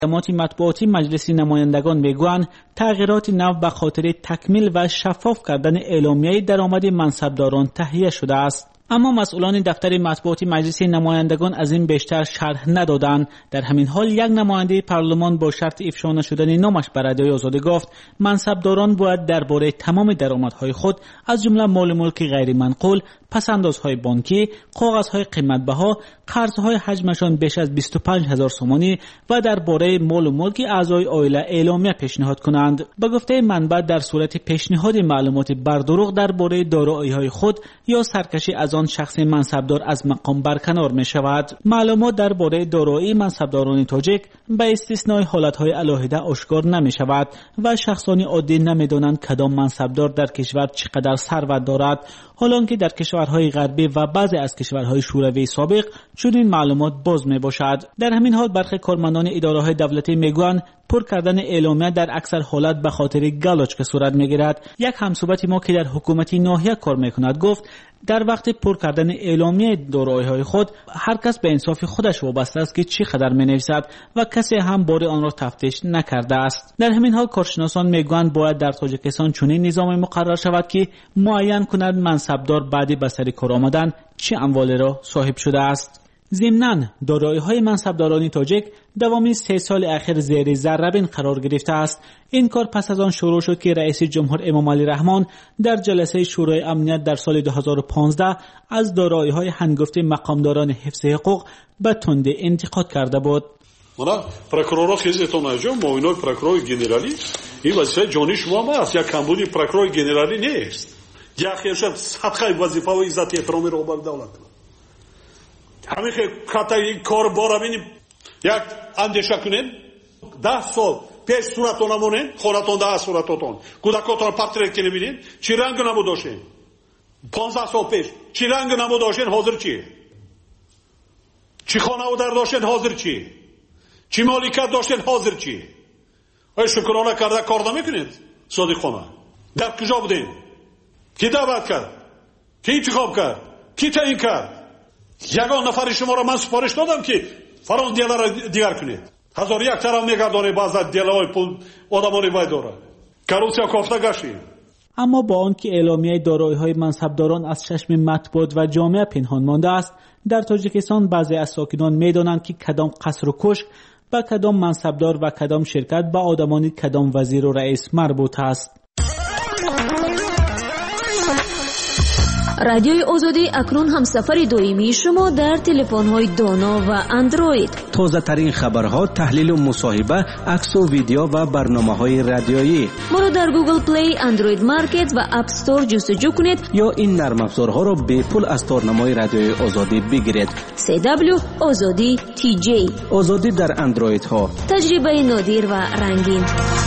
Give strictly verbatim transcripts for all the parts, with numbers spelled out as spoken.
خدمات مطبوعاتی مجلس نمایندگان میگویند تغییرات نو به خاطر تکمیل و شفاف کردن اعلامیه درآمد منصبداران تهیه شده است. اما مسئولان دفتر مطبوعاتی مجلس نمایندگان از این بیشتر شرح ندادند. در همین حال یک نماینده پارلمان با شرط افشا نشدن نامش به رادیوی آزادی گفت منصبداران باید درباره تمام درآمدهای خود از جمله مال ملک غیر منقول، پسندازهای بانکی، کاغذهای قیمت بها، قرضهای حجمشان بیش از بیست و پنج هزار سومانی و درباره مال و ملک اعضای عائله اعلامیه پیشنهاد کنند. به گفته منبع در صورت پیشنهاد معلومات بردروغ درباره دارایی‌های خود یا سرکشی از آن شخص منصبدار از مقام برکنار می شود. معلومات درباره دارایی منصبداران تاجیک به استثنای حالتهای علاهده آشکار نمی شود و شخصان عادی نمی دانند کدام منصبدار در کشور چقدر ثروت دارد، حالانکه در کشورهای غربی و بعضی از کشورهای شوروی سابق چنین معلومات باز می باشد. در همین حال برخی کارمندان اداره‌های دولتی میگویند پر کردن اعلامیه در اکثر حالت به خاطر گلاچ که صورت میگیرد. یک همصحبت ما که در حکومت ناحیه کار میکند گفت در وقت پر کردن اعلامیه دارایی‌های خود هر کس به انصاف خودش وابسته است که چی قدر می‌نویسد و کسی هم بار آن را تفتیش نکرده است. در همین حال کارشناسان میگویند باید در تاجیکستان چنین نظامی مقرر شود که معین کند منصبدار بعد به سر کار آمدن چه اموالی را صاحب شده است. ضمناً دارایی‌های منصبداران تاجیک دوامی سه سال اخیر زیر ذره‌بین قرار گرفته است. این کار پس از آن شروع شد که رئیس جمهور امام علی رحمان در جلسه شورای امنیت در سال دو هزار و پانزده از دارایی‌های هنگفته مقامداران حفظ حقوق به تندی انتقاد کرده بود. مانا прокурора خیزتون اجا موینای прокурор گنرالی این وظیفه جانی شما ما است. یک کمبودی прокурор گنرالی نیست. یک خیرشب صدقه وظیفه و عزت احترام رو بر دولت. همین که کاتای کار بارا بینیم یک اندیشه کنین ده سال پیش صورتون نمونین خونتون ده صورتتون کودکاتون پرترک کنین بینین چی رنگ نمو داشتین پانزده سال پیش چی رنگ نمو داشتین حاضر چی چی خانه و در داشتین حاضر چی چی مالکت داشتین حاضر چی ای شکرانه کرده کار نمیکنید صادقانه در کجا بودین کی دعوت کرد کی انتخاب کرد کی تعیین کرد یگان نفر شما را من سپارش دادم که فران دیلا را دیگر کنید هزار یک طرف میگردانه بعض دیلای پول آدمانی باید داره کروسیا کافته گشتیم. اما با آنکه اعلامیه دارایی‌های منصبداران از چشم مطبوعات و جامعه پنهان مانده است، در تاجیکستان بعضی از ساکنان میدانند که کدام قصر و کشک به کدام منصبدار و کدام شرکت به آدمانی کدام وزیر و رئیس مربوط است. رادیوی آزادی اکنون همسفر دائمی شما در تلفن‌های دانا و اندروید. تازه ترین خبرها، تحلیل و مصاحبه، عکس و ویدیو و برنامه‌های رادیویی. ما را در گوگل پلی، اندروید مارکت و اپ استور جستجو کنید یا این نرم افزارها را به پول از تارنمای رادیوی آزادی بگیرید. سی دبلیو آزادی تی جی. آزادی در اندروید ها. تجربه نادر و رنگین.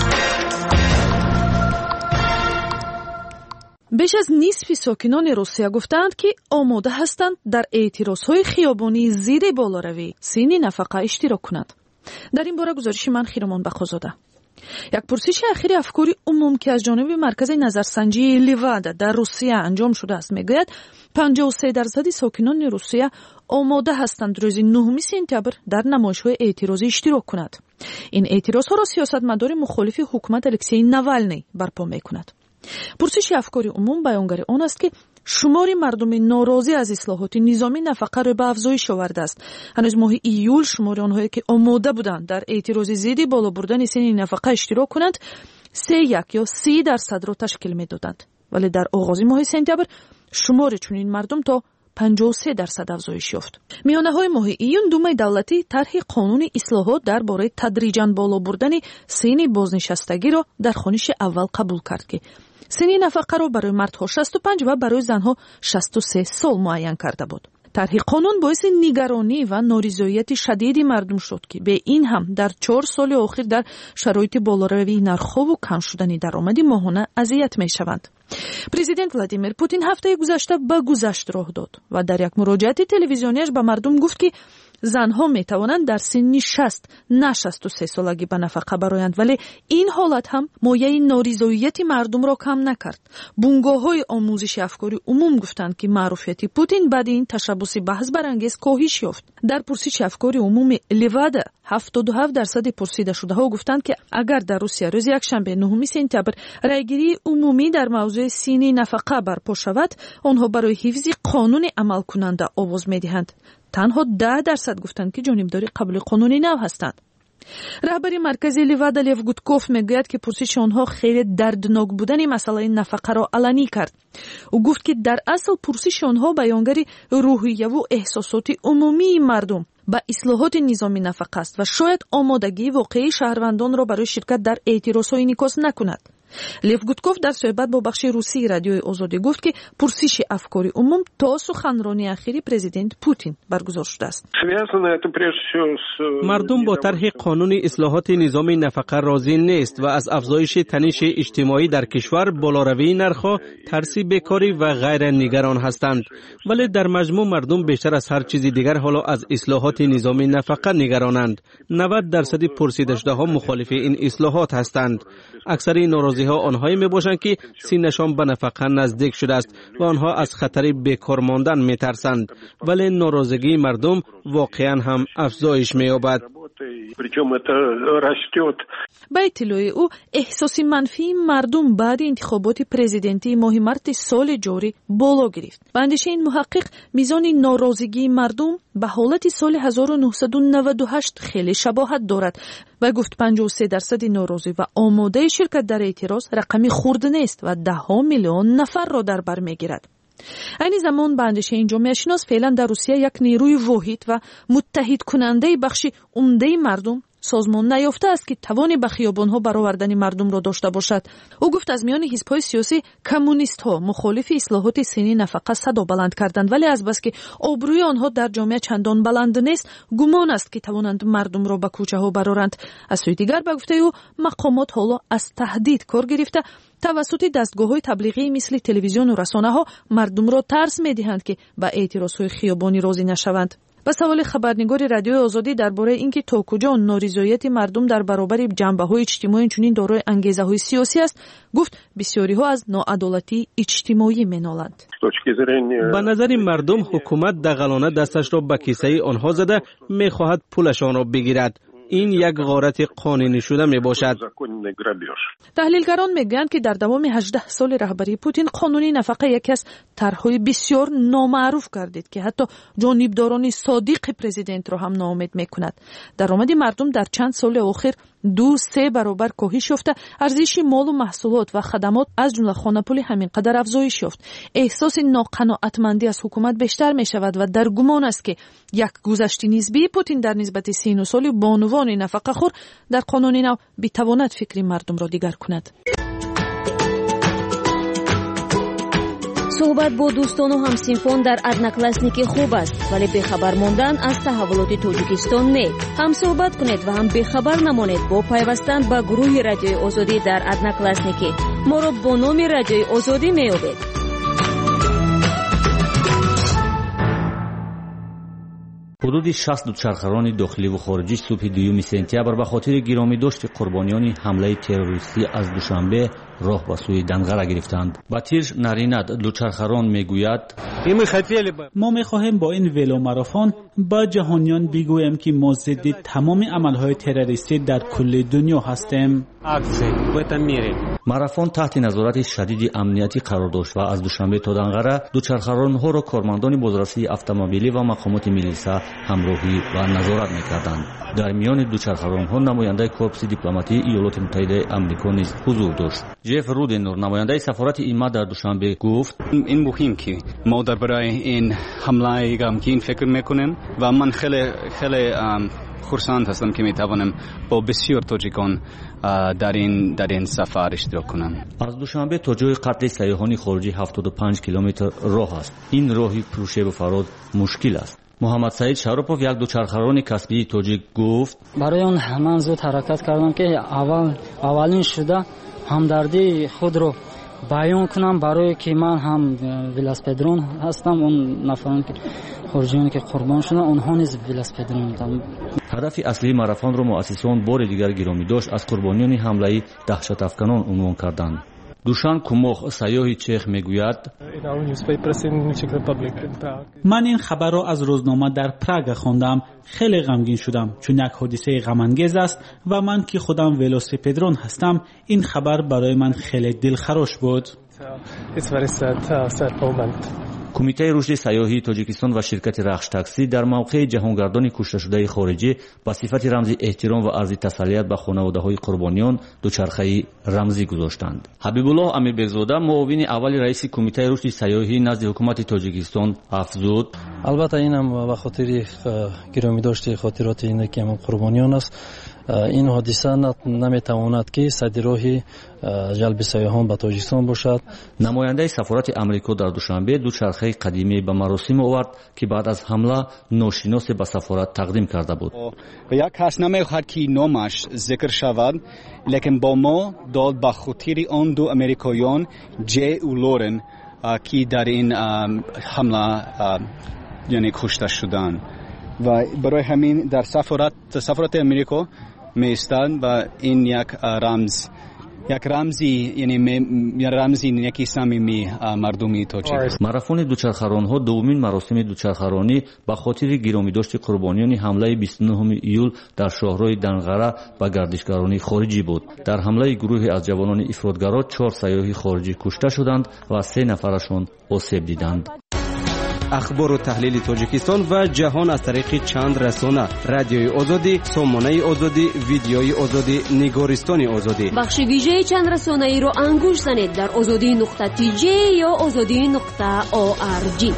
بیش از نصف ساکنان روسیه گفتند که آماده هستند در اعتراضهای خیابانی ضد بالاروی سین نفقه اشتراک کنند. در این باره گزارش من خیرمان بخوزاده. یک پرسش اخیر افکار عموم که از جانب مرکز نظرسنجی لیوادا در روسیه انجام شده است میگوید پنجاه و سه درصد ساکنان روسیه آماده هستند روز نهم سپتامبر در نمایش‌های اعتراضی اشتراک کنند. این اعتراضها را سیاستمدار مخالف حکومت الکسی ناوالنی برپا میکند. پرسش افکار عموم بیانگر آن است که شمار مردم ناراضی از اصلاحات نظامی نفقه را به افزایش آورده است. هنوز ماه ایول شمار آنهایی که آماده بودند در اعتراض ضد بالا بردن سن نفقه اشتراک کنند سه یک یا سی درصد را تشکیل می‌دادند، ولی در آغاز ماه سپتامبر شمار چنین مردم تا پنجاه و سه درصد افزایش یافت. میانه‌های ماه ایون دومای دولتی طرح قانون اصلاحات درباره تدریجاً بالا بردن سن بازنشستگی را در خوانش اول قبول کرد که سن نفقه را برای مردها شصت و پنج و برای زنها شصت و سه سال معین کرده بود. طرح قانون باعث نگرانی و نارضایتی شدید مردم شد که به این هم در چهار سال اخیر در شرایط بالاروی نرخ‌ها و کم شدن درآمد ماهانه اذیت می‌شوند. پرزیدنت ولادیمیر پوتین هفته گذشته به گذشت راه داد و در یک مراجعه تلویزیونیش به مردم گفت که زنها می توانند در سن شصت نه شصت و سه سالگی به نفقه برآیند، ولی این حالت هم مایه نارضایتی مردم را کم نکرد. بنگاه‌های آموزش افکاری عموم گفتند که معروفیت پوتین بعد این تشبث بحث برانگیز کاهش یافت. در پرسش افکاری عموم لیوادا هفتاد و هفت درصد پرسیده شده ها گفتند که اگر در روسیه روز یکشنبه نهم سپتامبر رایگیری عمومی در موضوع سن نفقه برپا شود، آنها برای حفظ قانون عمل کننده آواز می‌دهند. تنها ده درصد گفتند که جانبداری قبل قانونی نو هستند. رهبری مرکزی لیوادا لیو گودکوف میگوید که پرسش آنها خیلی دردناک بودن مسئله نفقه را علنی کرد. او گفت که در اصل پرسش آنها بیانگر روحیه و احساسات عمومی مردم با اصلاحات نظام نفقه است و شاید آمادگی واقعی شهروندان را برای شرکت در اعتراض انعکاس نکند. لیو گودکوف در صحبت با بخش روسی رادیوی آزادی گفت که پرسش افکاری عموم تا سخنرانی اخیر پرزیدنت پوتین برگزار شده است. مردم با طرح قانون اصلاحات نظام نفقه راضی نیست و از افزایش تنش اجتماعی در کشور، بالاروی نرخ‌ها، ترس بیکاری و غیره نگران هستند. ولی در مجموع مردم بیشتر از هر چیزی دیگر حالا از اصلاحات نظام نفقه نگرانند. نود درصد پرسیده شده ها مخالف این اصلاحات هستند. اکثر ناراضی ها آنهایی می باشند که سینشان به نفقه نزدیک شده است و آنها از خطر بیکار ماندن می ترسند، ولی ناراضگی مردم واقعا هم افزایش می یابد. با اطلاع او احساس منفی مردم بعد انتخابات پرزیدنتی ماه مارت سال جاری بالا گرفت. به اندیشه این محقق میزان ناراضگی مردم به حالت سال هزار و نهصد و نود و هشت خیلی شباهت دارد و گفت پنجاه و سه درصد ناراضی و آماده شرکت در اعتراض رقمی خرد نیست و ده ها میلیون نفر را در بر میگیرد. این زمان به اندیشه این جامعه شناس فعلا در روسیه یک نیروی واحد و متحد کننده بخش عمده مردم سازمان نیافته است که توانی به خیابان‌ها برآوردن مردم را داشته باشد. او گفت از میان حزب‌های سیاسی کمونیست‌ها مخالف اصلاحات سن نفقه صدا بلند کردند، ولی از بس که آبروی آنها در جامعه چندان بلند نیست، گمان است که توانند مردم را به کوچه‌ها برآورند. از سوی دیگر به گفته او مقامات حالا از تهدید کار گرفته توسط دستگاه‌های تبلیغی مثل تلویزیون و رسانه‌ها مردم را ترس می‌دهند که به اعتراض‌های خیابانی راضی نشوند. به سوال خبرنگار رادیوی آزادی درباره اینکه تا کجا نارضایتی مردم در برابر جنبه‌های اجتماعی چنین دارای انگیزه‌های سیاسی است، گفت بسیاری‌ها از ناعدالتی اجتماعی می‌نالند. به نظر مردم حکومت دغلانه دستش را به کیسه آنها زده می‌خواهد پولشان را بگیرد. این یک غارت قانونی شده می باشد. تحلیلگران میگویند که در دوام هجده سال رهبری پوتین قانونی نفقه یکی از طرح‌های بسیار نامعروف گردید که حتی جانبداران صادق پرزیدنت را هم ناامید میکند. درآمد مردم در چند سال اخیر دو سه برابر کاهش یافته، ارزش مال و محصولات و خدمات از جمله خانه‌پولی همین قدر افزایش یافت. احساس ناقناعتمندی از حکومت بیشتر می شود و در گمان است که یک گذشت نسبی پوتین در نسبت سی و نه سال بانوان نفقه خور در قانون نو بتواند فکر مردم را دیگر کند. صحبت با دوستان و همسنفان در ادناکلاسنیکی خوب است، ولی بخبر ماندن از تحولات تاجیکستان نه. هم صحبت کنید و هم بخبر نمانید با پیوستن به گروه رادیوی آزادی در ادناکلاسنیکی. ما را با نام رادیوی آزادی میابید. حدود شصت دوچرخه‌ران داخلی و خارجی صبح دوم سپتامبر به خاطر گرامی داشت قربانیان حمله تروریستی از دوشنبه راه به سوی دنقره گرفتند. باتیر ناریناد دوچرخه‌ران میگوید ما میخواهیم با این ولو ماراتون با جهانیان بگوییم که ما ضد تمام عملهای تروریستی در کل دنیا هستیم. ماراتون تحت نظارت شدید امنیتی قرار داشت و از دوشنبه تا دنقره دوچرخه‌ران‌ها را کارمندان بازرسی اتومبیلی و مقامات میلیسا همراهی و نظارت می‌کردند. در میان دوچرخه‌ران‌ها نماینده کورپس دیپلماتی ایالات متحده آمریکا نیز حضور داشت. جف رودنور نماینده سفارت ایما در دوشنبه گفت این مهم که ما درباره این حمله غمگین فکر می‌کنیم و من خیلی خیلی خرسند هستم که می‌توانم با بسیار تاجیکان در این در این سفر اشتراک کنم. از دوشنبه تا جای قتل سیاحان خارجی هفتاد و پنج کیلومتر راه است. این راهی پروشب و فراد مشکل است. محمد سعید شاروپوف یک دوچرخه‌ران کسبی تاجیک گفت برای اون من زود حرکت کردم که اول اولین شده همدردی خود رو بیان کنم برای که من هم ولاسپدرون هستم، اون نفرانی که خارجیانی که قربان شدن اونها نیز ولاسپدرون بودن. هدف اصلی ماراتون را مؤسسان بار دیگر گرامی داشت از قربانیان حمله دهشت افکنان عنوان کردند. دوشان کوموخ سیاحی چخ میگوید من این خبر را از روزنامه در پراگ خواندم. خیلی غمگین شدم چون یک حادثه غم انگیز است و من که خودم ولوسپدرون هستم این خبر برای من خیلی دلخراش بود. کمیته رشد سیاحی تاجیکستان و شرکت رخش تاکسی در موقع جهانگردانی کشته شده خارجی با صفت رمزی احترام و عرض تسلیت به خانواده‌های قربانیان دوچرخه رمزی گذاشتند. حبیب الله امیربگزاده معاون اول رئیس کمیته رشد سیاحی نزد حکومت تاجیکستان افزود: البته اینم به خاطر گرامی داشته خاطرات این که هم قربانیان است. این حادثه نمیتواند که سدراهی جلب سیاحان به تاجیکستان باشد. نماینده سفارت امریکا در دوشنبه دوچرخه قدیمی به مراسم آورد که بعد از حمله ناشناس به سفارت تقدیم کرده بود. و یک کس نمیخواهد که نامش ذکر شود، لیکن با ما داد به خاطر آن دو امریکایان جی و لورن که در این حمله یعنی کشته شدند و برای همین در سفارت سفارت امریکا میستند و این یک رمز یک رمزی یعنی رمزی یکی صمیمی مردمی تاجیک. ماراتون دوچرخه‌ران‌ها دومین مراسم دوچرخه‌رانی به خاطر گرامی داشت قربانیان حمله بیست و نهم ایول در شهرهای دنغره و گردشگرانی خارجی بود. در حمله گروهی از جوانان افراطگرا چهار سیاح خارجی کشته شدند و سه نفرشان آسیب دیدند. اخبار و تحلیل تاجیکستان و جهان از طریق چند رسانه: رادیوی آزادی، سامانه آزادی، ویدیوی آزادی، نگارستان آزادی. بخش ویژه چند رسانه ای رو انگوش زنید در آزادی نقطه تی جی یا آزادی نقطه او آر جی.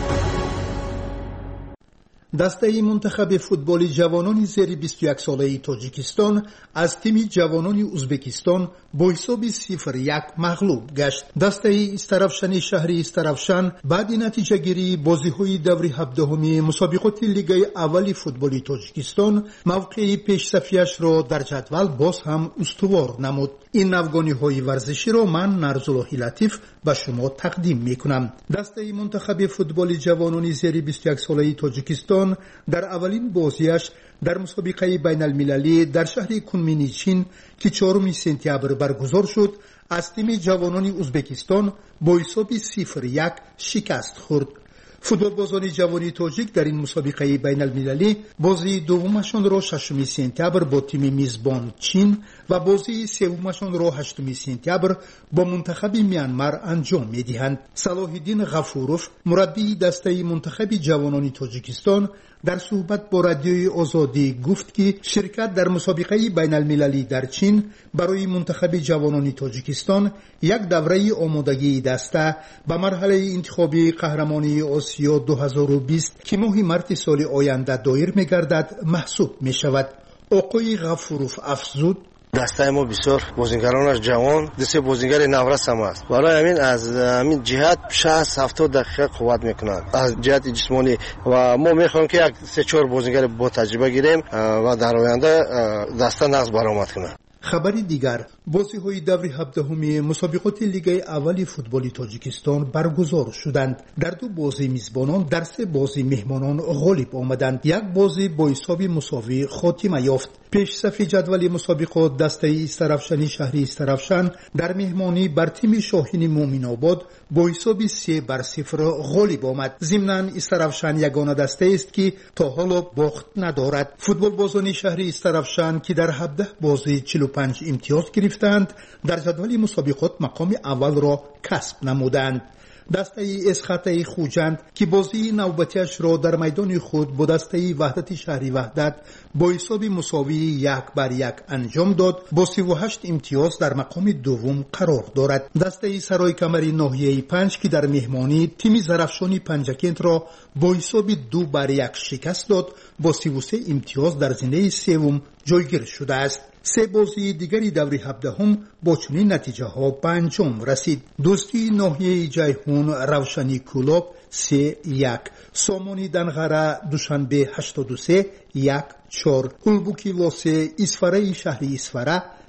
دسته منتخب فوتبال جوانان زیر بیست و یک ساله تاجیکستان از تیم جوانان ازبکستان با حساب صفر یک مغلوب گشت. دسته استرافشن شهری استرافشن بعد نتیجه گیری بازی های دوری هفدهمی مسابقات لیگ اول فوتبال تاجیکستان موقع پیش صفیش را در جدول باز هم استوار نمود. این نوگانی های ورزشی را من نرزالله لطیف به شما تقدیم می کنم. دسته منتخب فوتبال جوانان زیر بیست و یک ساله تاجیکستان در اولین بازیش در مسابقه بین المللی در شهر کنمینیچین که چهارم سپتامبر برگزار شد از تیم جوانان ازبکستان با حساب صفر یک شکست خورد. فوتبالبازان جوانی تاجیک در این مسابقه بین المللی بازی دومشان را ششم سپتامبر با تیم میزبان چین و بازی سومشان را هشتم سپتامبر با منتخب میانمار انجام می‌دهند. صلاح الدین غفوروف مربی دسته منتخب جوانان تاجیکستان در صحبت با رادیوی آزادی گفت که شرکت در مسابقه بین المللی در چین برای منتخب جوانان تاجیکستان یک دوره آمادگی دسته به مرحله انتخابی قهرمانی آسیا دو هزار و بیست که ماه مارس سال آینده دایر می‌گردد محسوب می‌شود. آقای غفوروف افزود: دسته ما بسیار بازیگرانش جوان، دسته بازیگر نورس هم است. برای همین از همین جهت شصت هفتاد دقیقه قوت میکنند از جهت جسمانی و ما میخوایم که یک سه چهار بازیگر با تجربه گیریم و در آینده دسته نقض برآمد کنند. خبری دیگر: بازی های دوری هفدهمی مسابقات لیگ اول فوتبال تاجیکستان برگزار شدند. در دو بازی میزبانان در سه بازی مهمانان غالب آمدند. یک بازی با حساب مساوی خاتمه یافت. پیش صف جدول مسابقات دسته استرافشن شهری استرافشن در مهمانی بر تیم شاهین مومن آباد با حساب سه بر صفر غالب آمد. ضمناً استرافشن یگانه دسته است که تا حالا باخت ندارد. فوتبالبازان شهری استرافشن که در هفده بازی چهل و پنج امتیاز گرفتند در جدول مسابقات مقام اول را کسب نمودند. دسته اسخطه خوجند که بازی نوبتیش را در میدان خود با دسته وحدت شهری وحدت با حساب مساوی یک بر یک انجام داد با سی و هشت امتیاز در مقام دوم قرار دارد. دسته سرای کمری ناحیه پنج که در مهمانی تیم زرفشانی پنجکند را با حساب دو بر یک شکست داد با سی و سه امتیاز در زمینه سوم جایگیر شده است. سه بازی دیگری دوری هفدهم با چنین نتیجه ها به انجام رسید. دوستی ناحیه جیهون روشنی کلوب سه یک، سامانی دنغره دوشنبه هشتاد و سه یک چهار، هلبوکی واسه اسفره شهری اسفره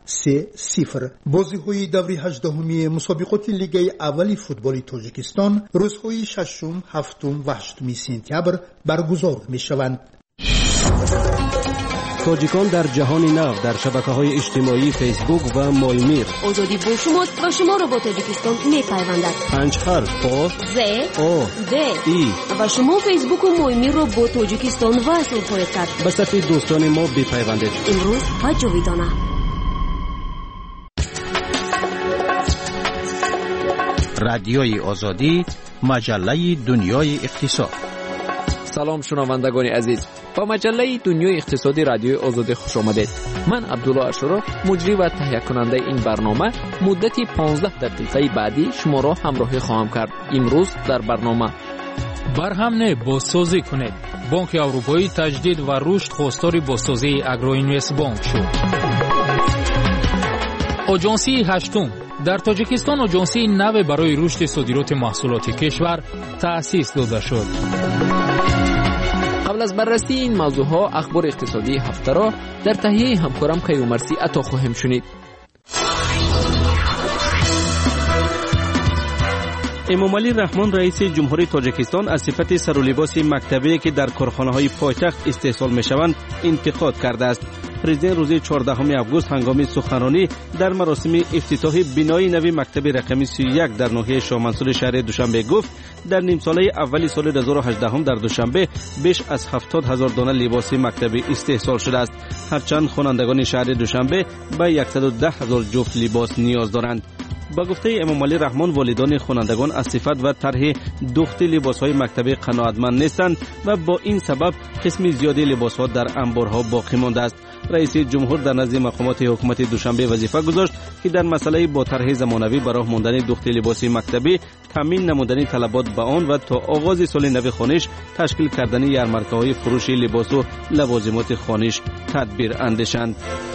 سه صفر. بازی‌های دوره هجدهمی مسابقات لیگ اول فوتبال تاجیکستان روزهای ششم، هفتم و هشتم سپتامبر برگزار می‌شوند. تاجیکان در جهان نو در شبکه‌های اجتماعی فیسبوک و مایمیر. آزادی با شماست و شما را با تاجیکستان می‌پیوندد. پنج حرف آ ز او د ای و شما فیسبوک و مایمیر را با تاجیکستان وصل خواهید کرد. به صفحه دوستان ما بپیوندید. امروز و جاویدانه. رادیوی آزادی، مجله دنیای اقتصاد. سلام شنوندگان عزیز، با مجله دنیای اقتصادی رادیوی آزادی خوش آمدید. من عبدالله اشرا، مجری و تهیه کننده این برنامه، مدتی پانزده دقیقه بعدی شما را همراهی خواهم کرد. امروز در برنامه برهم بازسازی کنید. بانک اروپایی تجدید و رشد خواستار بازسازی اگروینوست بانک شد. آژانسی هشتم در تاجیکستان آژانسی نو برای رشد صادرات محصولات کشور تأسیس داده شد. قبل از بررسی این موضوعها اخبار اقتصادی هفته را در تهیه همکارم کیومرسی عطا خواهیم شنید. امامعلی رحمان رئیس جمهوری تاجیکستان از صفت سرولباس مکتبی که در کارخانه‌های پایتخت استحصال می‌شوند انتقاد کرده است. پرزیدنت روز چهاردهم آگوست هنگام سخنرانی در مراسم افتتاح بنای نوی مکتب رقمی سی و یک در ناحیه شاه منصور شهر دوشنبه گفت در نیم ساله اولی سال دو هزار و هجده در دوشنبه بیش از هفتاد هزار دانه لباس مکتبی استحصال شده است، هرچند خوانندگان شهر دوشنبه به صد و ده هزار جفت لباس نیاز دارند. با گفته امامعلی رحمان والدان خوانندگان از صفت و طرح دوخت لباس‌های مکتبی قناعتمند نیستند و با این سبب قسم زیادی لباس‌ها در انبارها باقی مانده است. رئیس جمهور در نزد مقامات حکومت دوشنبه وظیفه گذاشت که در مسئله با طرح زمانوی برای ماندن دوخت لباس مکتبی تامین نمودن طلبات به آن و تا آغاز سال نو خانش تشکیل کردن یارمارکه‌های فروش لباس و لوازمات خانش تدبیر اندیشند.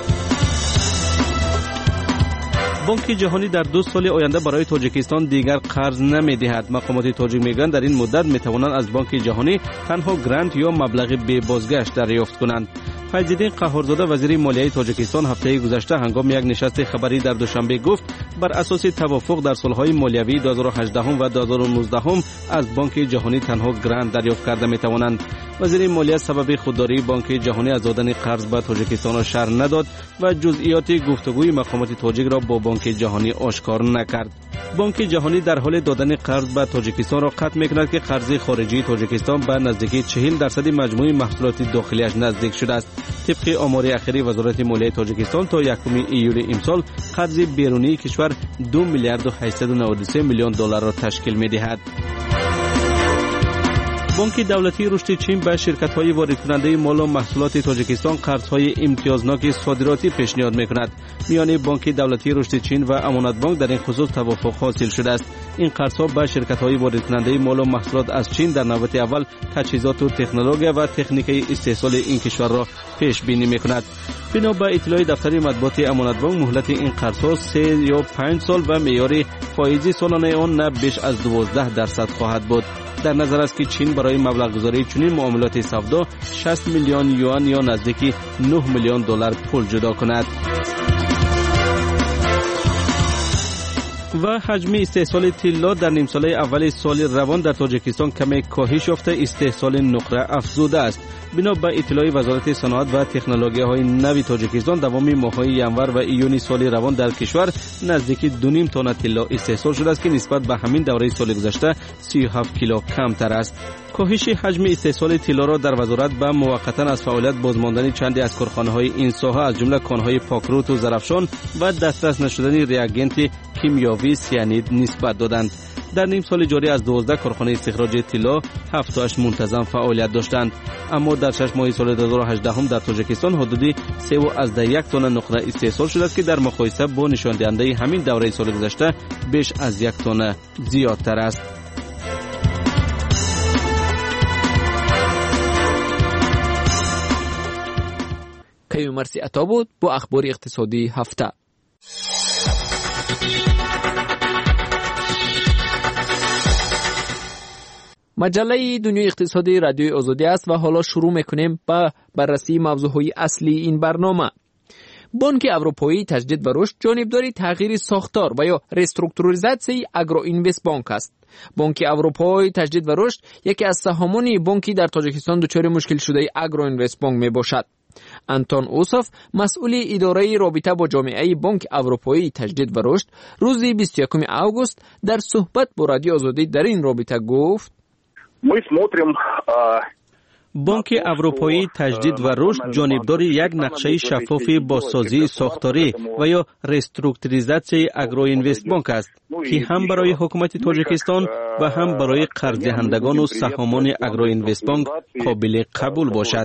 بانک جهانی در دو سال آینده برای تاجیکستان دیگر قرض نمی‌دهد. مقامات تاجیک میگویند در این مدت می‌توانند از بانک جهانی تنها گرانت یا مبلغ بی بازگشت دریافت کنند. فیض‌الدین قهارزاده وزیر مالیه تاجیکستان هفته گذشته هنگام یک نشست خبری در دوشنبه گفت بر اساس توافق در سالهای مالیوی دو هزار و هجده و دو هزار و نوزده از بانک جهانی تنها گرانت دریافت کرده می‌توانند. وزیر مالیه سبب خودداری بانک جهانی از دادن قرض به تاجیکستان را شرح نداد و جزئیات گفتگوی مقامات تاجیک را با بانک جهانی آشکار نکرد. بانک جهانی در حال دادن قرض به تاجیکستان را قطع می‌کند که قرض خارجی تاجیکستان به نزدیکی چهل درصد مجموع محصولات داخلیش نزدیک شده است. طبق آمار اخیری وزارت مالیه تاجیکستان تا یکم ایول امسال قرض بیرونی کشور دو میلیارد و هشتصد و نود و سه میلیون دلار را تشکیل می‌دهد. بانک دولتی رشد چین به شرکت‌های وارد کننده مال و محصولات تاجیکستان قرض‌های امتیازناک صادراتی پیشنهاد می‌کند. میان بانک دولتی رشد چین و امانت بانک در این خصوص توافق حاصل شده است. این قرض‌ها به شرکت‌های وارد کننده مال و محصولات از چین در نوبت اول تجهیزات و تکنولوژی و تکنیک استحصال این کشور را پیش بینی می‌کند. بنا به اطلاع دفتر مطبوعات امانت بانک مهلت این قرض‌ها سه یا پنج سال و معیار فایزی سالانه آن نه بیش از دوازده درصد خواهد بود. در نظر است که چین برای مبلغ گذاری چنین معاملات سودا شصت میلیون یوان یا نزدیک نه میلیون دلار پول جدا کند. و حجم استحصال طلا در نیم ساله اول سال روان در تاجیکستان کمی کاهش یافته استحصال نقره افزوده است. بنا به اطلاع وزارت صنعت و تکنولوژی‌های نو تاجیکستان دوام ماه‌های ینور و ایون سال روان در کشور نزدیک دو نیم تن طلا استحصال شده است که نسبت به همین دوره سال گذشته سی و هفت کیلو کمتر است. کاهش حجم استحصال طلا را در وزارت به موقتا از فعالیت بازماندن چندی از کارخانه‌های این ساحه از جمله کان‌های پاکروت و زرافشان و دسترس نشدن ریاگنت کیمیاوی سیانید نسبت دادند. در نیم سال جاری از دوازده کارخانه استخراج طلا هفت تاش منتظم فعالیت داشتند، اما در شش ماه سال دو هزار و هجده در تاجیکستان حدودی سه و از ده یک تن نقره استحصال شده است که در مقایسه با نشان دهنده همین دوره سال گذشته بیش از یک تن زیادتر است. کیومرسی عطا بود با اخبار اقتصادی هفته. مجله دنیای اقتصادی رادیوی آزادی است و حالا شروع میکنیم با بررسی موضوعهای اصلی این برنامه. بانک اروپایی تجدید و رشد جانبداری تغییر ساختار و یا رسترکتوریزاسیون اگرو اینوست بانک است. بانک اروپایی تجدید و رشد یکی از سهامان بانکی در تاجیکستان دچار مشکل شده اگرو اینوست بانک می باشد. انتون اوسوف مسئول اداره رابطه با جامعه بانک اروپایی تجدید و رشد روز بیست و یکم آگوست در صحبت با رادیو آزادی در این رابطه گفت: بانک اروپایی تجدید و رشد جانبدار یک نقشه شفاف بازسازی ساختاری و یا رسترکتوریزاسیون اگرو اینوست بانک است که هم برای حکومت تاجیکستان و هم برای قرض دهندگان و سهامان اگرو اینوست بانک قابل قبول باشد.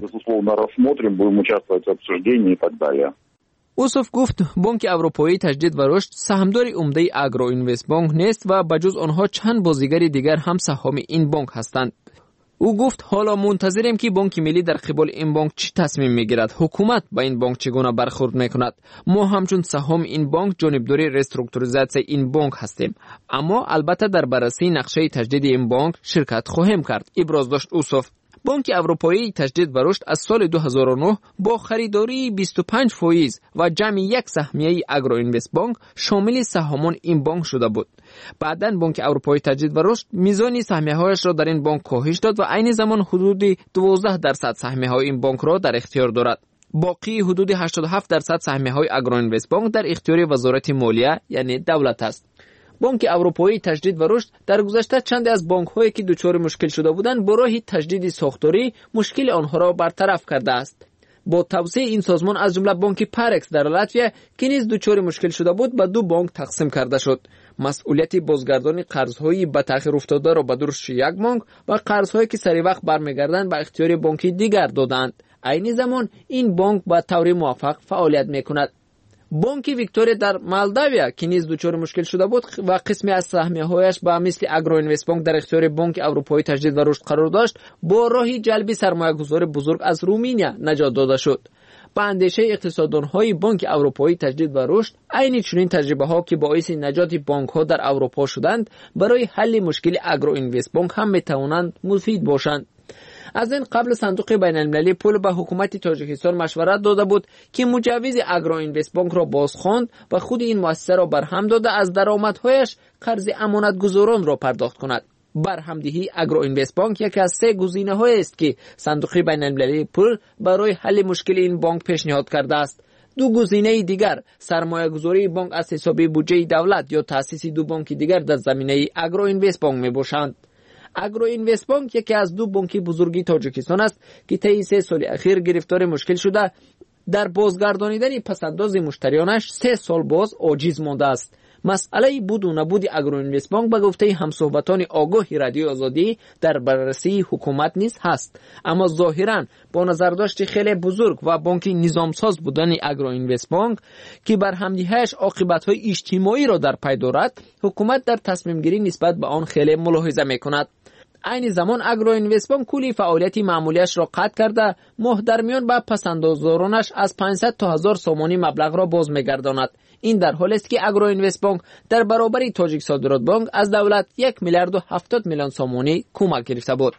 اوسوف گفت بانک اروپایی تجدید و رشد سهامدار عمده اگرو اینوست بانک نیست و بجز آنها چند بازیگر دیگر هم سهام این بانک هستند. او گفت حالا منتظریم که بانک ملی در قبال این بانک چی تصمیم میگیرد، حکومت با این بانک چگونه برخورد میکند. ما همچون سهام این بانک جانبداری رسترکتوریزاسیون این بانک هستیم، اما البته در بررسی نقشه تجدید این بانک شرکت خواهیم کرد، ابراز داشت اوسوف. بانک اروپایی تجدید و رشد از سال دو هزار و نه با خریداری بیست و پنج فایز و جمع یک سهمیه اگرو اینوست بانک شامل سهامان این بانک شده بود. بعداً بانک اروپایی تجدید و رشد میزان سهمیه‌هایش را در این بانک کاهش داد و عین زمان حدود دوازده درصد سهمیه‌های این بانک را در اختیار دارد. باقی حدود هشتاد و هفت درصد سهمیه‌های اگرو اینوست بانک در اختیار وزارت مالیه یعنی دولت است. بانک اروپایی تجدید و رشد در گذشته چند از بانک‌هایی که دچار مشکل شده بودند با راه تجدید ساختاری مشکل آنها را برطرف کرده است. با توسعه این سازمان از جمله بانک پارکس در لاتویا که نیز دچار مشکل شده بود به دو بانک تقسیم کرده شد. مسئولیت بازگردانی قرض‌های به تأخیر افتاده را به دوش یک بانک و قرض‌هایی که سری وقت برمیگردند به اختیار بانکی دیگر دادند. عین زمان این بانک به طور موفق فعالیت می‌کند. بانک ویکتوریا در مالداویا که نیز دچار مشکل شده بود و قسمی از سهمیه‌هایش با مثل اگرو اینوست بانک در اختیار بانک اروپایی تجدید و رشد قرار داشت، با راهی جلب سرمایه‌گذار بزرگ از رومانیا نجات داده شد. با اندیشه اقتصاددان‌های بانک اروپایی تجدید و رشد، عین چنین تجربه‌ها که باعث نجات بانک‌ها در اروپا شدند، برای حل مشکل اگرو اینوست بانک هم می‌توانند مفید باشند. از این قبل صندوق بین المللی پول به حکومت تاجیکستان مشورت داده بود که مجوز اگرو اینوست بانک را بازخواند و خود این مؤسسه را برهم داده از درآمدهایش قرض امانتگزاران را پرداخت کند. برهمدهی اگرو اینوست بانک یکی از سه گزینه‌هایی است که صندوق بین المللی پول برای حل مشکل این بانک پیشنهاد کرده است. دو گزینه دیگر سرمایه‌گذاری بانک از حساب بودجه دولت یا تأسیس دو بانک دیگر در زمینه اگرو اینوست بانک می‌باشند. اگرو اینوست بانک یکی از دو بانک بزرگی تاجیکستان است که طی سه سال اخیر گرفتار مشکل شده در بازگردانیدن پسنداز مشتریانش سه سال باز عاجز مانده است. مسئله بود و نبود اگرو اینوست بانک به گفته همصحبتان آگاه رادیو آزادی در بررسی حکومت نیز هست، اما ظاهراً با نظرداشت خیلی بزرگ و بانک نظامساز بودن اگرو اینوست بانک که برهمدهیش عاقبت‌های اجتماعی را در پی دارد، حکومت در تصمیم گیری نسبت به آن خیلی ملاحظه می‌کند. عین زمان اگرو اینوست بانک کلی فعالیت معمولیش را قطع کرده، ماه در میان به پسندازدارانش از پانصد تا هزار سامانی مبلغ را باز می‌گرداند. این در حالی است که اگرو اینوست بانک در برابر تاجیک صادرات بانک از دولت یک میلیارد و هفتاد میلیون سامانی کمک گرفته بود.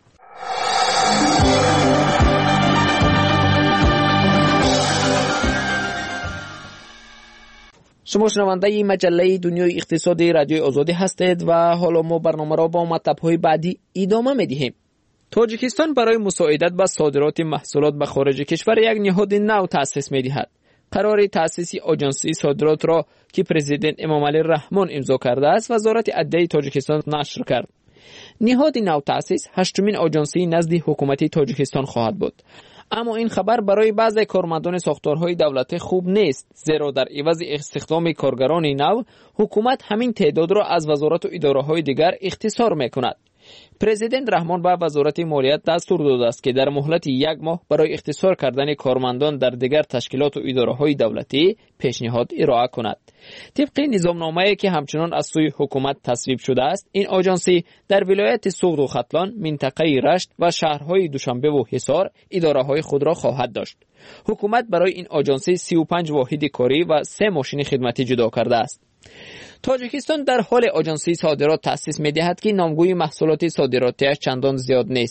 شما شنونده مجله دنیای اقتصادی رادیو آزادی هستید و حالا ما برنامه را با مطلب‌های بعدی ادامه می‌دهیم. تاجیکستان برای مساعدت به صادرات محصولات به خارج کشور یک نهاد نو تأسیس می‌دهد. قرار تأسیس آژانسی صادرات را که پرزیدنت امامعلی رحمان امضا کرده است، وزارت عدلیه تاجیکستان نشر کرد. نهاد نو تأسیس هشتمین آژانسی نزد حکومت تاجیکستان خواهد بود. اما این خبر برای بعضی کارمندان ساختارهای دولتی خوب نیست، زیرا در عوض استخدام کارگران نو، حکومت همین تعداد را از وزارت و اداره‌های دیگر اختصار می‌کند. پرزیدنت رحمان به وزارت مالیات دستور داده است که در مهلت یک ماه برای اختصار کردن کارمندان در دیگر تشکیلات و اداره‌های دولتی پیشنهاد ارائه کند. طبق نظامنامه‌ای که همچنان از سوی حکومت تصویب شده است، این آژانسی در ولایت سوغد و ختلان، منطقه رشت و شهرهای دوشنبه و حصار اداره‌های خود را خواهد داشت. حکومت برای این آژانسی سی و پنج واحد کاری و سه ماشین خدمتی جدا کرده است. تاجیکستان در حال آژانسی صادرات تأسیس می‌دهد که نامگوی محصولات صادراتیش چندان زیاد نیست.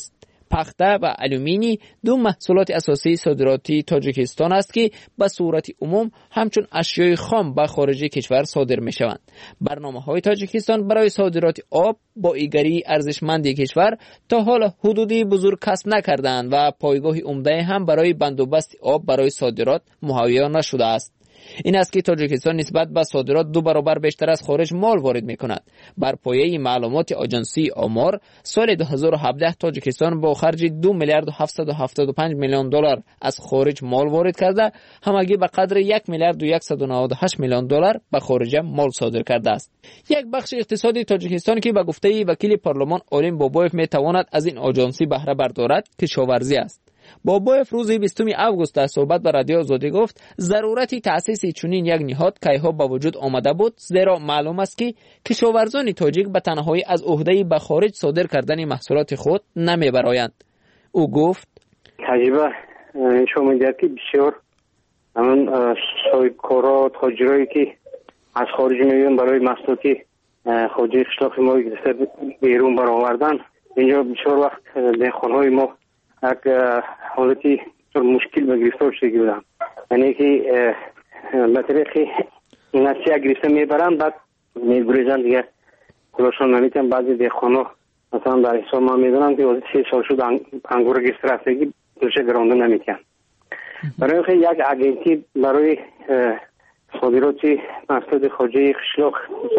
پخته و آلومینی دو محصولات اساسی صادراتی تاجیکستان است که به صورت عموم همچون اشیای خام به خارج کشور صادر می شوند. برنامه‌های تاجیکستان برای صادرات آب با ایگری ارزشمند کشور تا حال حدودی بزرگ کسب نکردند و پایگاه عمده هم برای بندوبست آب برای صادرات مهیا نشده است. این است که تاجیکستان نسبت به صادرات دو برابر بیشتر از خارج مال وارد می کند. بر پایه معلومات آژانسی آمار سال دو هزار و هفده تاجیکستان با خرج دو میلیارد و هفتصد و هفتاد و پنج میلیون دلار از خارج مال وارد کرده، همگی به قدر یک میلیارد و صد و نود و هشت میلیون دلار به خارج مال صادر کرده است. یک بخش اقتصادی تاجیکستان که به گفته وکیل پارلمان آلیم بابایف می تواند از این آژانسی بهره بردارد کشاورزی است. بابایف روز بیستم آگوست در صحبت با رادیو آزادی گفت ضرورتی تأسیس چنین یک نهاد کیها با وجود آمده بود، زیرا معلوم است که کشاورزان تاجیک به تنهایی از عهده به خارج صادر کردن محصولات خود نمیبرایند. او گفت تجربه نشان می‌دهد که بسیار همون صاحبکارا تاجرایی که از خارج میان برای محصولات خارجی قشلاق ما بیرون برآوردن، اینجا بسیار وقت دهخانهای ما یک حالتی مشکل به گرفتار شده بودن، یعنی که به طریق نسیه گرفته میبرن بعد میگریزن دیگه کلاشان نمیتن. بعضی دهخانا مثلا در حساب ما میدونن که وقتی سه سال شد انگور گرفته رفتگی دوشه گرانده نمیتن. برای اینکه یک اجنسی برای صادرات محصولات خارجی قشلاق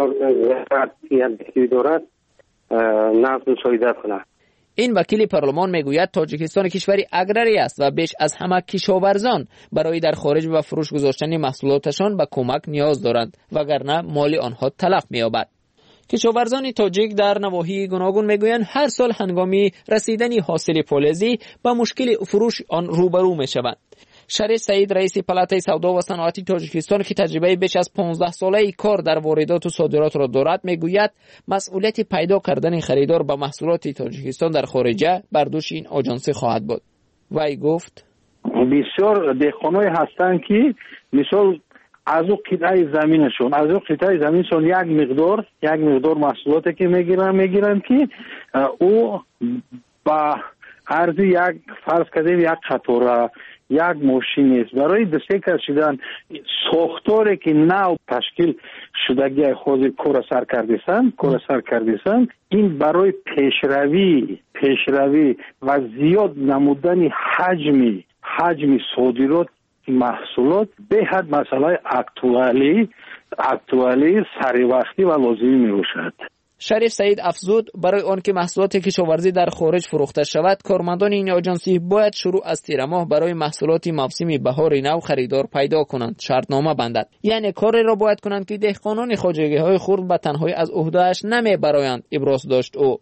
یا دارد نقد مساعدت کنه. این وکیل پارلمان میگوید تاجیکستان کشوری اگراری است و بیش از همه کشاورزان برای در خارج و فروش گذاشتن محصولاتشان به کمک نیاز دارند وگرنه مال آنها تلف می‌یابد. کشاورزان تاجیک در نواحی گوناگون میگویند هر سال هنگامی رسیدن حاصل فولادی با مشکل فروش آن روبرو میشوند. شریف سعید رئیس پلاتای سودا و صنعتی تاجیکستان که تجربه بیش از پانزده ساله کار در واردات و صادرات را دارد میگوید مسئولیت پیدا کردن خریدار به محصولات تاجیکستان در خارجه بر دوش این آژانسی خواهد بود. وی گفت بسیار دهقانای هستند که مثال از او قطعه زمینشون از او قطعه زمینشون یک مقدار یک مقدار محصولاتی که میگیرن میگیرن که او با عرض یک فرض کردیم یک قطار یک ماشین است برای دسته کشیدن ساختاری که نو تشکیل شدگی خود کار سر کردیسن کار سر کردیسن این برای پیشروی پیشروی و زیاد نمودن حجم حجم صادرات محصولات به حد مسئله اکتوالی اکتوالی سری وقتی و لازمی می باشد. شریف سعید افزود برای آن که محصولات کشاورزی در خارج فروخته شود کارمندان این آژانسی باید شروع از تیر ماه برای محصولات موسمی بهار نو خریدار پیدا کنند، شرطنامه بندند. یعنی کاری را باید کنند که دهقانان خواجگی‌های خرد به تنهایی از عهده‌اش نمیبرایند، ابراز داشت او.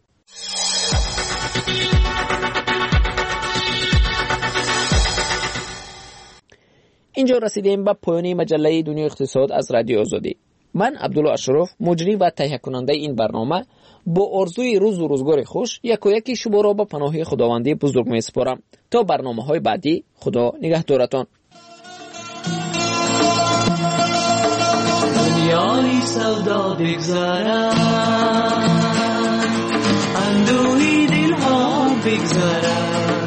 اینجا رسیدیم به پایان مجله دنیای اقتصاد از رادیو آزادی. من عبدالله اشرف مجری و تهیه کننده این برنامه با آرزوی روز و روزگار خوش یک و یکی شما را به پناه خداوندی بزرگ می سپارم. تا برنامه های بعدی خدا نگهدارتان. دنیای سودا بگذارد اندوهی دلها بگذارد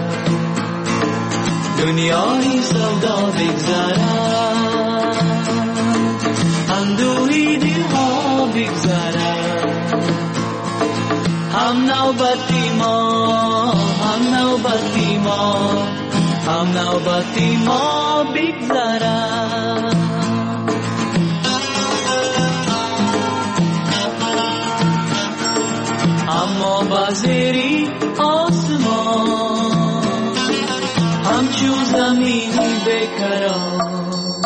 دنیای سودا بگذارد اندوهی دلها بگذارد هم نوبتی ما هم نوبتی ما هم نوبتی ما بگذارد اما بازری آسمان همچو زمین بکران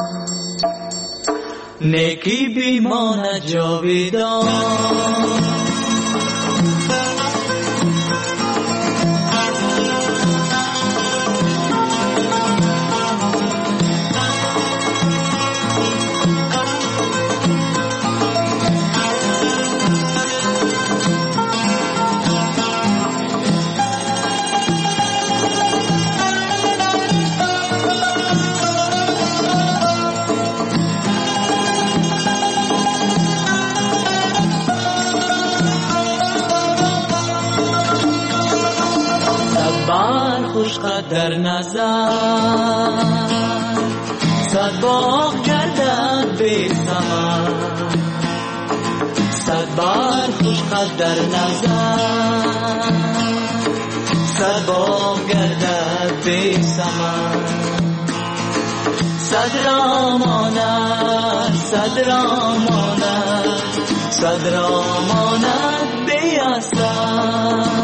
نیکی بیمانه جاویدان خوش قد در نظر صد باغ گردد بی ثمر صد بار خوش قد در نظر صد باغ گردد بی ثمر صد را ماند صد را ماند صد را ماند بی اثر